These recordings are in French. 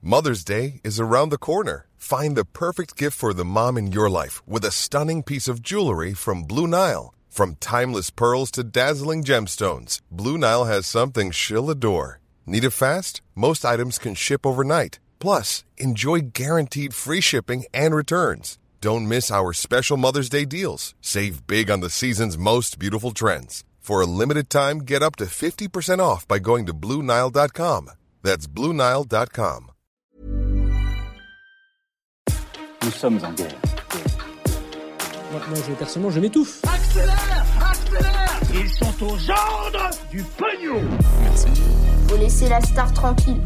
Mother's Day is around the corner. Find the perfect gift for the mom in your life with a stunning piece of jewelry from Blue Nile. From timeless pearls to dazzling gemstones, Blue Nile has something she'll adore. Need it fast? Most items can ship overnight. Plus, enjoy guaranteed free shipping and returns. Don't miss our special Mother's Day deals. Save big on the season's most beautiful trends. For a limited time, get up to 50% off by going to BlueNile.com. That's BlueNile.com. Nous sommes en guerre. Moi, personnellement, je m'étouffe. Accélère! Ils sont aux ordres du pognon. Merci. Faut laisser la star tranquille.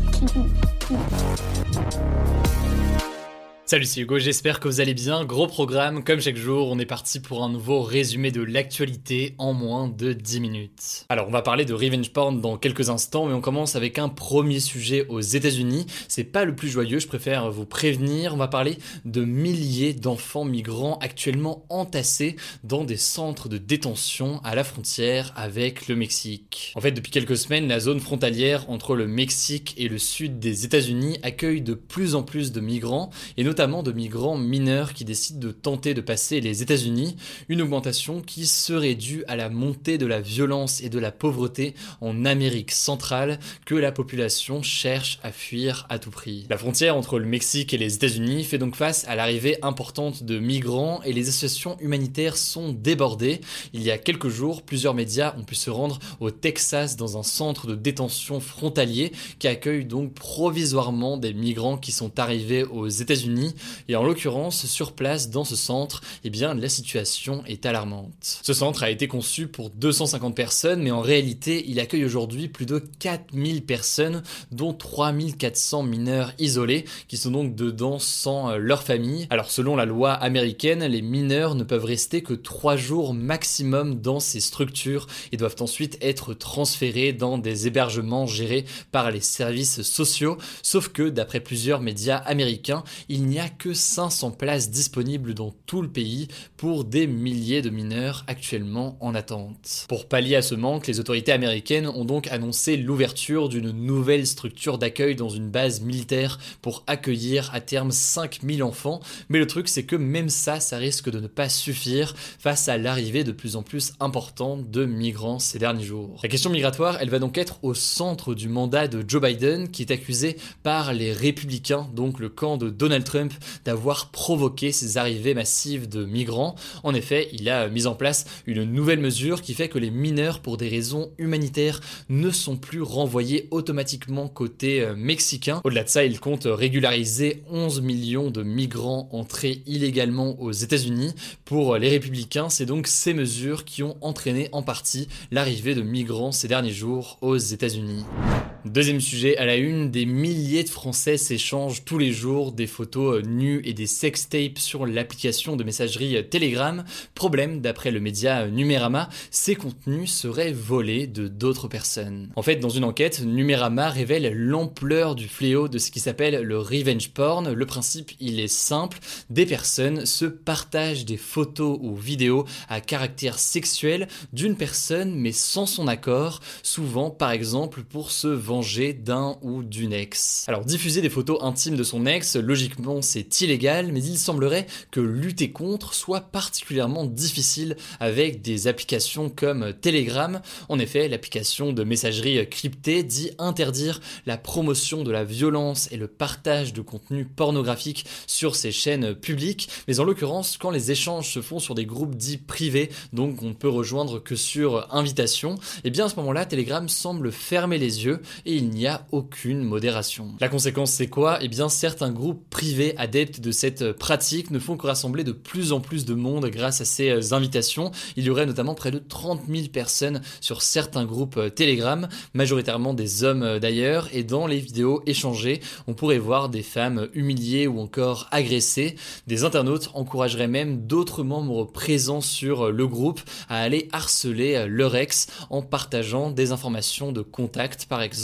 Salut, c'est Hugo, j'espère que vous allez bien. Gros programme, comme chaque jour, on est parti pour un nouveau résumé de l'actualité en moins de 10 minutes. Alors, on va parler de revenge porn dans quelques instants, mais on commence avec un premier sujet aux États-Unis. C'est pas le plus joyeux, je préfère vous prévenir. On va parler de milliers d'enfants migrants actuellement entassés dans des centres de détention à la frontière avec le Mexique. En fait, depuis quelques semaines, la zone frontalière entre le Mexique et le sud des États-Unis accueille de plus en plus de migrants, et notamment de migrants mineurs qui décident de tenter de passer les États-Unis, une augmentation qui serait due à la montée de la violence et de la pauvreté en Amérique centrale que la population cherche à fuir à tout prix. La frontière entre le Mexique et les États-Unis fait donc face à l'arrivée importante de migrants et les associations humanitaires sont débordées. Il y a quelques jours, plusieurs médias ont pu se rendre au Texas dans un centre de détention frontalier qui accueille donc provisoirement des migrants qui sont arrivés aux États-Unis. Et en l'occurrence, sur place, dans ce centre, la situation est alarmante. Ce centre a été conçu pour 250 personnes, mais en réalité, il accueille aujourd'hui plus de 4000 personnes, dont 3400 mineurs isolés, qui sont donc dedans sans leur famille. Alors, selon la loi américaine, les mineurs ne peuvent rester que 3 jours maximum dans ces structures et doivent ensuite être transférés dans des hébergements gérés par les services sociaux, sauf que, d'après plusieurs médias américains, il n'y a que 500 places disponibles dans tout le pays pour des milliers de mineurs actuellement en attente. Pour pallier à ce manque, les autorités américaines ont donc annoncé l'ouverture d'une nouvelle structure d'accueil dans une base militaire pour accueillir à terme 5000 enfants, mais le truc c'est que même ça risque de ne pas suffire face à l'arrivée de plus en plus importante de migrants ces derniers jours. La question migratoire, elle va donc être au centre du mandat de Joe Biden qui est accusé par les républicains, donc le camp de Donald Trump, d'avoir provoqué ces arrivées massives de migrants. En effet, il a mis en place une nouvelle mesure qui fait que les mineurs, pour des raisons humanitaires, ne sont plus renvoyés automatiquement côté mexicain. Au-delà de ça, il compte régulariser 11 millions de migrants entrés illégalement aux États-Unis. Pour les républicains, c'est donc ces mesures qui ont entraîné en partie l'arrivée de migrants ces derniers jours aux États-Unis. Deuxième sujet à la une, des milliers de Français s'échangent tous les jours des photos nues et des sextapes sur l'application de messagerie Telegram. Problème, d'après le média Numérama, ces contenus seraient volés de d'autres personnes. En fait, dans une enquête, Numérama révèle l'ampleur du fléau de ce qui s'appelle le revenge porn. Le principe, il est simple, des personnes se partagent des photos ou vidéos à caractère sexuel d'une personne mais sans son accord, souvent par exemple pour se venger d'un ou d'une ex. Alors diffuser des photos intimes de son ex, logiquement c'est illégal, mais il semblerait que lutter contre soit particulièrement difficile avec des applications comme Telegram. En effet, l'application de messagerie cryptée dit interdire la promotion de la violence et le partage de contenu pornographique sur ses chaînes publiques, mais en l'occurrence, quand les échanges se font sur des groupes dits privés, donc on ne peut rejoindre que sur invitation, et bien à ce moment-là, Telegram semble fermer les yeux et il n'y a aucune modération. La conséquence c'est quoi ? Eh bien certains groupes privés adeptes de cette pratique ne font que rassembler de plus en plus de monde grâce à ces invitations. Il y aurait notamment près de 30 000 personnes sur certains groupes Telegram, majoritairement des hommes d'ailleurs, et dans les vidéos échangées, on pourrait voir des femmes humiliées ou encore agressées. Des internautes encourageraient même d'autres membres présents sur le groupe à aller harceler leur ex en partageant des informations de contact par exemple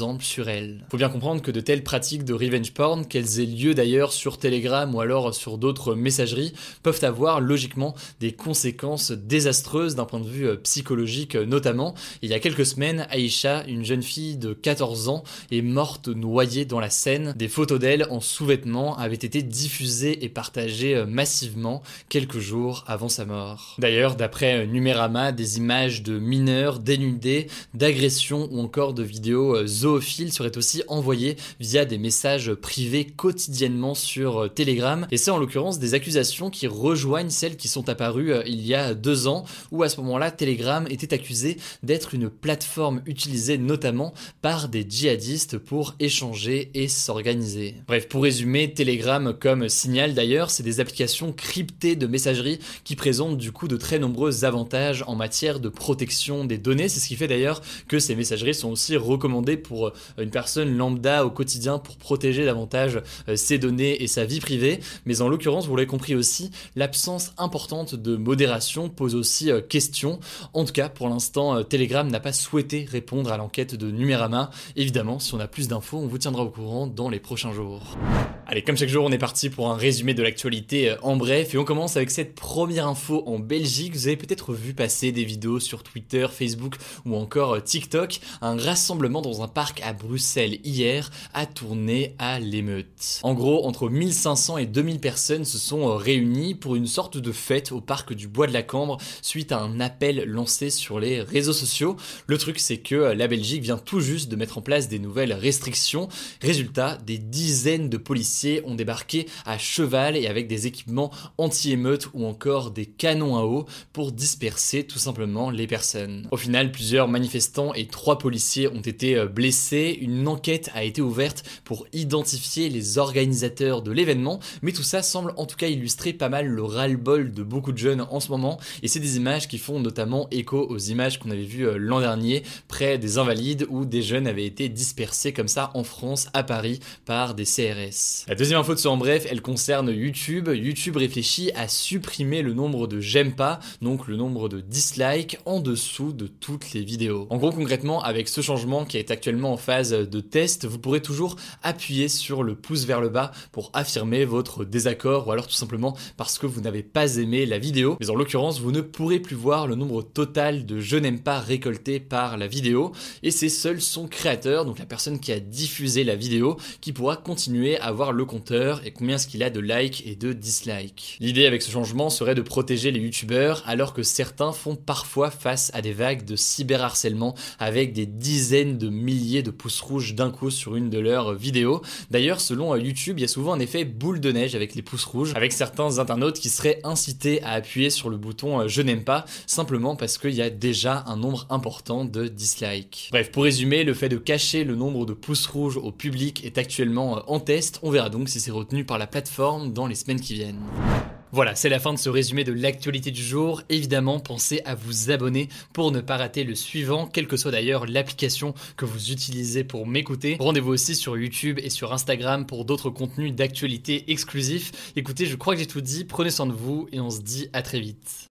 exemple sur elle. Faut bien comprendre que de telles pratiques de revenge porn, qu'elles aient lieu d'ailleurs sur Telegram ou alors sur d'autres messageries, peuvent avoir logiquement des conséquences désastreuses d'un point de vue psychologique notamment. Il y a quelques semaines, Aïcha, une jeune fille de 14 ans, est morte noyée dans la Seine. Des photos d'elle en sous-vêtements avaient été diffusées et partagées massivement quelques jours avant sa mort. D'ailleurs, d'après Numérama, des images de mineurs dénudés, d'agressions ou encore de vidéos zoophiles seraient aussi envoyées via des messages privés quotidiennement sur Telegram. Et c'est en l'occurrence des accusations qui rejoignent celles qui sont apparues il y a 2 ans, où à ce moment-là, Telegram était accusé d'être une plateforme utilisée notamment par des djihadistes pour échanger et s'organiser. Bref, pour résumer, Telegram comme Signal d'ailleurs, c'est des applications cryptées de messagerie qui présentent du coup de très nombreux avantages en matière de protection des données. C'est ce qui fait d'ailleurs que ces messageries sont aussi recommandées pour une personne lambda au quotidien pour protéger davantage ses données et sa vie privée. Mais en l'occurrence, vous l'avez compris aussi, l'absence importante de modération pose aussi question. En tout cas, pour l'instant, Telegram n'a pas souhaité répondre à l'enquête de Numérama. Évidemment, si on a plus d'infos, on vous tiendra au courant dans les prochains jours. Allez, comme chaque jour, on est parti pour un résumé de l'actualité en bref, et on commence avec cette première info en Belgique. Vous avez peut-être vu passer des vidéos sur Twitter, Facebook ou encore TikTok. Un rassemblement dans un parc à Bruxelles hier a tourné à l'émeute. En gros, entre 1500 et 2000 personnes se sont réunies pour une sorte de fête au parc du Bois de la Cambre suite à un appel lancé sur les réseaux sociaux. Le truc, c'est que la Belgique vient tout juste de mettre en place des nouvelles restrictions. Résultat, des dizaines de policiers ont débarqué à cheval et avec des équipements anti-émeute ou encore des canons à eau pour disperser tout simplement les personnes. Au final, plusieurs manifestants et 3 policiers ont été blessés. Une enquête a été ouverte pour identifier les organisateurs de l'événement, mais tout ça semble en tout cas illustrer pas mal le ras-le-bol de beaucoup de jeunes en ce moment, et c'est des images qui font notamment écho aux images qu'on avait vues l'an dernier près des Invalides où des jeunes avaient été dispersés comme ça en France, à Paris, par des CRS. La deuxième info de ce en bref, elle concerne YouTube. YouTube réfléchit à supprimer le nombre de j'aime pas, donc le nombre de dislikes en dessous de toutes les vidéos. En gros, concrètement, avec ce changement qui est actuellement en phase de test, vous pourrez toujours appuyer sur le pouce vers le bas pour affirmer votre désaccord ou alors tout simplement parce que vous n'avez pas aimé la vidéo. Mais en l'occurrence, vous ne pourrez plus voir le nombre total de je n'aime pas récoltés par la vidéo, et c'est seul son créateur, donc la personne qui a diffusé la vidéo, qui pourra continuer à voir le compteur et combien est-ce qu'il a de likes et de dislikes. L'idée avec ce changement serait de protéger les youtubeurs alors que certains font parfois face à des vagues de cyberharcèlement avec des dizaines de milliers de pouces rouges d'un coup sur une de leurs vidéos. D'ailleurs, selon YouTube, il y a souvent un effet boule de neige avec les pouces rouges, avec certains internautes qui seraient incités à appuyer sur le bouton je n'aime pas simplement parce qu'il y a déjà un nombre important de dislikes. Bref, pour résumer, le fait de cacher le nombre de pouces rouges au public est actuellement en test. On verra donc si c'est retenu par la plateforme dans les semaines qui viennent. Voilà, c'est la fin de ce résumé de l'actualité du jour. Évidemment, pensez à vous abonner pour ne pas rater le suivant, quelle que soit d'ailleurs l'application que vous utilisez pour m'écouter. Rendez-vous aussi sur YouTube et sur Instagram pour d'autres contenus d'actualité exclusifs. Écoutez, je crois que j'ai tout dit, prenez soin de vous et on se dit à très vite.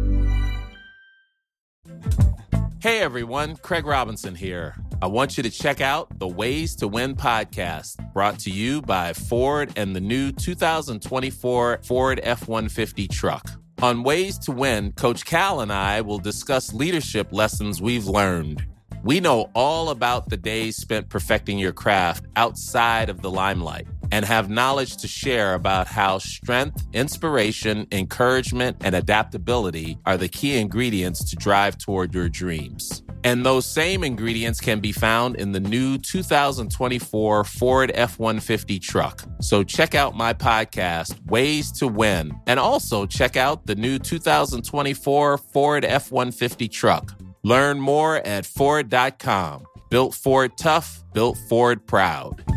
Hey everyone, Craig Robinson here. I want you to check out the Ways to Win podcast, brought to you by Ford and the new 2024 Ford F-150 truck. On Ways to Win, Coach Cal and I will discuss leadership lessons we've learned. We know all about the days spent perfecting your craft outside of the limelight and have knowledge to share about how strength, inspiration, encouragement, and adaptability are the key ingredients to drive toward your dreams. And those same ingredients can be found in the new 2024 Ford F-150 truck. So check out my podcast, Ways to Win, and also check out the new 2024 Ford F-150 truck. Learn more at Ford.com. Built Ford tough, built Ford proud.